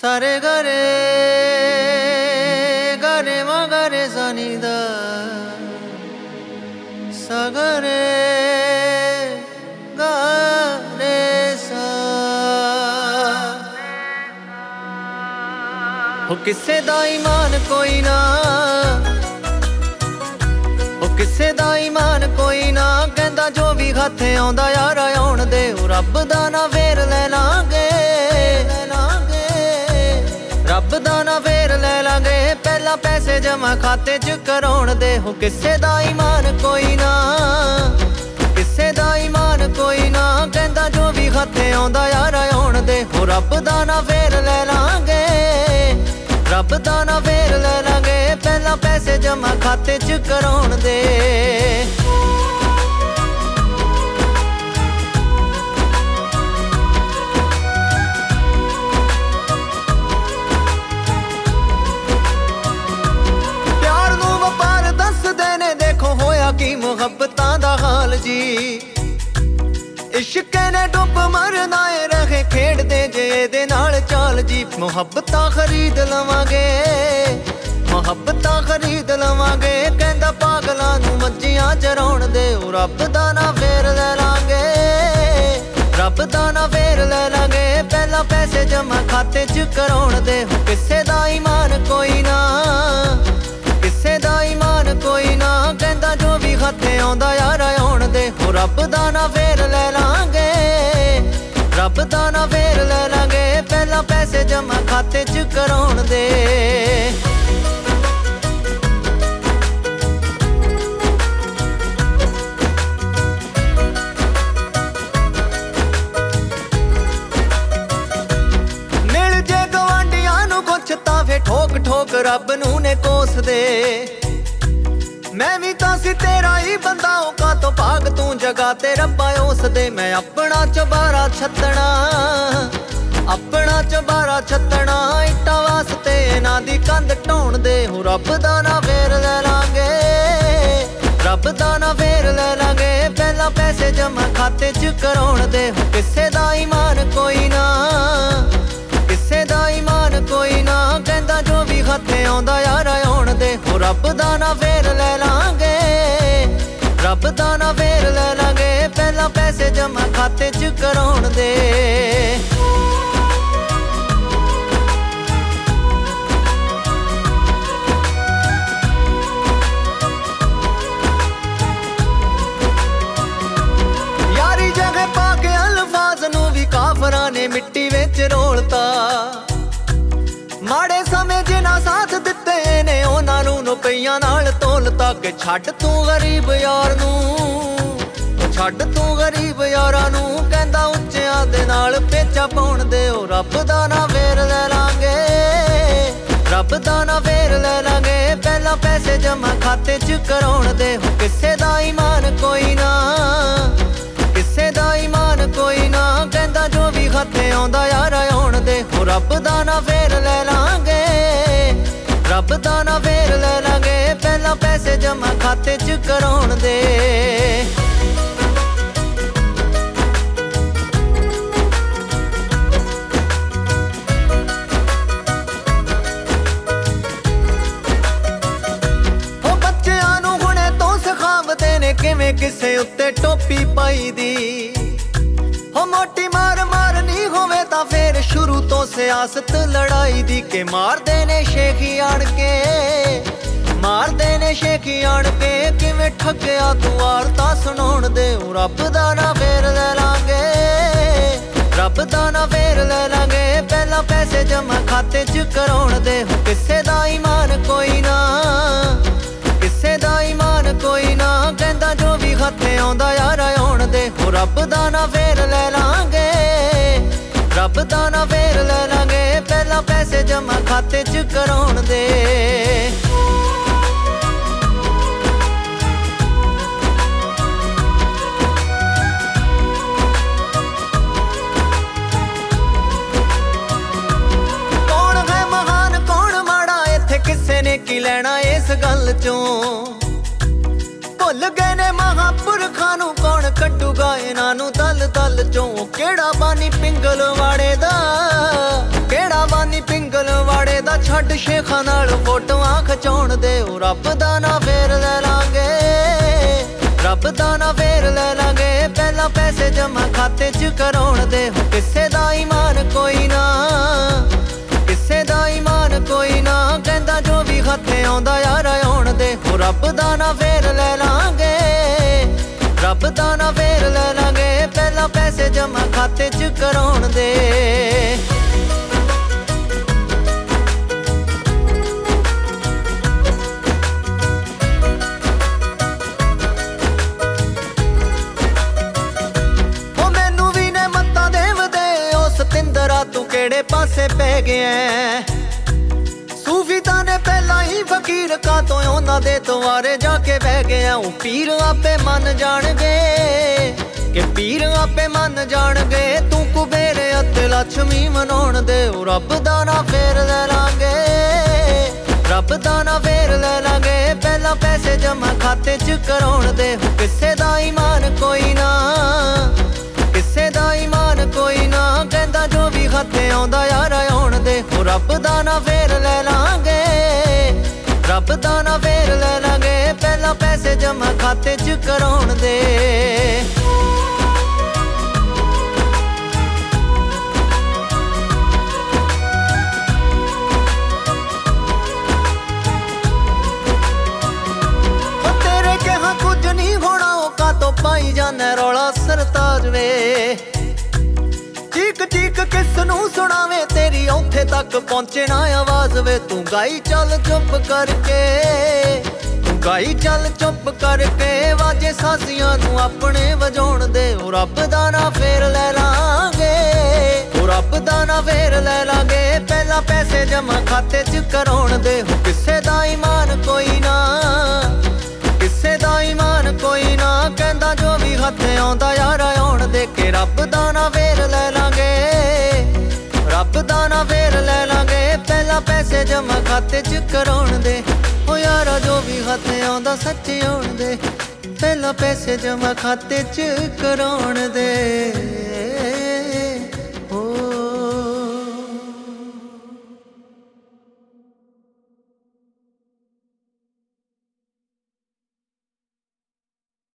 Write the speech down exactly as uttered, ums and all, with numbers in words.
सारे गरे गरे मगरे सनिदा सगरे गरे सा हो किसे दा ईमान कोई ना हो किसे दा ईमान कोई ना कहंदा जो भी हथे आउंदा यार आउण दे रब दा ना फेर ले लांगे रब दा ना फेर ले लांगे पहला पैसे जमा खाते च कराउण दे हो किसे दा ईमान कोई ना किसे दा ईमान कोई ना कहंदा जो भी हथे आउंदा यार आउण दे हो रब दा ना फेर ले लांगे रब दा ना फेर ले लांगे पहला पैसे जमा खाते च कराउण दे की मुहब्बतां दा हाल जी इश्क ने डुब मरना है रहे खेड़ दे जे दे नाल चाल जी मुहब्बतां खरीद लवांगे मुहब्बतां खरीद लवांगे कहंदा पागलां नूं मज्जियां चराउण दे रब दा ना फेर ले लांगे रब दा ना फेर ले लांगे पहला पैसे जमा खाते च कराउण दे किसे दा ईमान कोई ना किसे दा ईमान कोई ना कहंदा जो भी हथे आउंदा यार आउण दे हो रब दा ना फेर ले लांगे रब दा ना फेर ले लांगे पहला पैसे जमा खाते च कराउण दे मिल जे गवांडियां नूं कुछ तां फे ठोक ठोक रब नूं ने कोस दे मैं भी तां सी तेरा ही बंदा का तो भाग तू जगा ते रब्बा उस दे मैं अपना चबारा छत्तना अपना चबारा छत्तना इट्टा वास्ते ना दी कंध ढाउण दे हो रब दा ना फेर ले लांगे रब दा ना फेर ले लांगे पहला पैसे जमा खाते च कराउण दे हो किसे दा ईमान कोई ना किसे दा ईमान कोई ना कहंदा जो भी हथे आउंदा यार आउण दे हो रब दा ना फेर ले लांगे रब दा ना फेर ले लांगे पहला पैसे जमा खाते च कराउण दे यारी जगह पाके अल्फाज नूं भी काफरां ने मिट्टी विच रोलता माड़े समय जिन्हां साथ दिते ने उन्हां नूं रुपइयां नाल तोलता कि छड्ड तू गरीब यार नूं छड्ड तू गरीब यारां नूं कहंदा उच्चियां दे नाल पेचा पाउण दे ओ रब दा ना फेर ले लांगे रब दा ना फेर ले लांगे पहला पैसे जमा खाते च कराउण दे हो किसे दा ईमान कोई ना किसे दा ईमान कोई ना कहंदा जो भी हथे आउंदा यार आउण दे हो रब दा ना फेर ले लांगे रब दा ना फेर ले लांगे पहला पैसे जमा खाते च कराउण दे हो बच्चियां नूं हुणे तो सिखावदे ने किवें किसे उत्ते टोपी पाई दी हो मोटी मार मारनी होवे तां फेर शुरू तो सियासत लड़ाई दी के मारदे ने शेखी आण के मारदे ने शेखी आण के किवें ठग्गिया तू वारता सुणाउण दे रब दा ना फेर ले लांगे रब दा ना फेर ले लांगे पहला पैसे जमा खाते च कराउण दे हो किसे दा ईमान कोई ना किसे दा ईमान कोई ना कहंदा जो भी हथे आउंदा यार आउण दे हो रब दा ना फेर ले लांगे रब दा ना फेर ले लांगे पहला पैसे जमा खाते च कराउण दे कौन है महान कौन माड़ा इत्थे किसे ने की लेना इस गल चों भुल गए ने महापुरखां नूं कौन कट्टूगा इन्हां नूं दल दल चों केड़ा बानी पिंगल वाड़े दा केड़ा बानी पिंगल ਸ਼ੇਖਾਂ ਨਾਲ ਫੋਟੋਆਂ ਖਿਚਾਉਣ ਦੇ ਉਹ ਰੱਬ ਦਾ ਨਾ ਫੇਰ ਲੈ ਲਾਂਗੇ ਰੱਬ ਦਾ ਨਾ ਫੇਰ ਲੈ ਲਾਂਗੇ ਪਹਿਲਾਂ ਪੈਸੇ ਜਮਾ ਖਾਤੇ 'ਚ ਕਰਾਉਣ ਦੇ ਹੋ ਕਿਸੇ ਦਾ ਈਮਾਨ ਕੋਈ ਨਾ ਕਿਸੇ ਦਾ ਈਮਾਨ ਕੋਈ ਨਾ ਕਹਿੰਦਾ ਜੋ ਵੀ ਹੱਥੇ ਆਉਂਦਾ ਯਾਰ ਆਉਣ ਦੇ ਹੋ ਰੱਬ ਦਾ ਨਾ ਫੇਰ ਲੈ ਲਾਂਗੇ ਰੱਬ ਦਾ ਨਾ ਫੇਰ ਲੈ ਲਾਂਗੇ ਪਹਿਲਾਂ ਪੈਸੇ ਜਮਾ ਖਾਤੇ 'ਚ ਕਰਾਉਣ ਦੇ ਤੂੰ ਕਿਹੜੇ ਪਾਸੇ ਪੈ ਗਿਆ ਸੂਫੀ ਤਾਂ ਨੇ ਪਹਿਲਾਂ ਹੀ ਫਕੀਰ ਕਾ ਤੋਂ ਉਹਨਾਂ ਦੇ ਦੁਆਰੇ ਜਾ ਕੇ ਬਹਿ ਗਿਆ ਉਹ ਪੀਰ ਆਪੇ ਮੰਨ ਜਾਣਗੇ ਕਿ ਪੀਰ ਆਪੇ ਮੰਨ ਜਾਣਗੇ ਤੂੰ ਕੁਬੇਰ ਅਤੇ ਲక్ష్ਮੀ ਮਨਾਉਣ ਦੇ ਉਹ ਰੱਬ ਦਾ ਨਾ ਫੇਰ ਲੈ ਲਾਂਗੇ ਰੱਬ ਦਾ ਨਾ ਫੇਰ ਲੈ ਲਾਂਗੇ ਪਹਿਲਾਂ ਪੈਸੇ ਜਮਾ ਖਾਤੇ 'ਚ ਕਰਾਉਣ ਦੇ ਕਿਸੇ ਦਾ ਈਮਾਨ ਕੋਈ ਨਾ ਕਿਸੇ ਦਾ ਈਮਾਨ ਕੋਈ ਨਾ ਕਹਿੰਦਾ ਜੋ ਵੀ ਹੱਥੇ ਆਉਂਦਾ ਯਾਰ ਆਉਣ ਦੇ ਹੋ ਰੱਬ ਦਾ ਨਾ ਫੇਰ ਲੈ ਲਾਂਗੇ ਰੱਬ ਦਾ ਨਾ ਫੇਰ ਲੈ ਲਾਂਗੇ ਪਹਿਲਾਂ ਪੈਸੇ ਜਮਾ ਖਾਤੇ 'ਚ ਕਰਾਉਣ ਦੇ ਤੇਰੇ ਕਿਹਾ ਕੁਝ ਨਹੀਂ ਹੋਣਾ ਉਹ ਕਾਤੋਂ ਪਾਈ ਜਾਣਾ ਰੌਲਾ ਸਰਤਾਜ ਵੇ ਚੀਕ ਚੀਕ ਕਿਸ ਨੂੰ ਸੁਣਾਵੇ ਤੇਰੀ ਉੱਥੇ ਤੱਕ ਪਹੁੰਚੇ ਨਾ ਆਵਾਜ਼ ਵੇ ਤੂੰ ਗਾਈ ਚੱਲ ਚੁੱਪ ਕਰਕੇ ਤੂੰ ਗਾਈ ਚੱਲ ਚੁੱਪ ਕਰਕੇ ਵਾਜੇ ਸਾਜ਼ੀਆਂ ਨੂੰ ਆਪਣੇ ਵਜਾਉਣ ਦੇ ਉਹ ਰੱਬ ਦਾ ਨਾ ਫੇਰ ਲੈ ਲਾਂਗੇ ਉਹ ਰੱਬ ਦਾ ਨਾ ਫੇਰ ਲੈ ਲਾਂਗੇ ਪਹਿਲਾਂ ਪੈਸੇ ਜਮਾ ਖਾਤੇ 'ਚ ਕਰਾਉਣ ਦੇ ਹੋ ਕਿਸੇ ਦਾ ਈਮਾਨ ਕੋਈ ਨਾ ਕਿਸੇ ਦਾ ਈਮਾਨ ਕੋਈ ਨਾ ਕਹਿੰਦਾ ਜੋ ਵੀ ਹੱਥੇ ਆਉਂਦਾ ਯਾਰ ਆਉਣ ਦੇ ਕੇ ਰੱਬ ਦਾ ਨਾ ਫੇਰ ਲੈ ਲਾਂਗੇ ਰੱਬ ਦਾ ਨਾ ਫੇਰ ਲੈ ਲਾਂਗੇ ਪਹਿਲਾਂ ਪੈਸੇ ਜਮਾ ਖਾਤੇ 'ਚ ਕਰਾਉਣ ਦੇ ਓ ਯਾਰਾ ਜੋ ਵੀ ਹੱਥੇ ਆਉਂਦਾ ਸੱਚ ਆਉਣ ਦੇ ਪਹਿਲਾਂ ਪੈਸੇ ਜਮਾ ਖਾਤੇ 'ਚ ਕਰਾਉਣ ਦੇ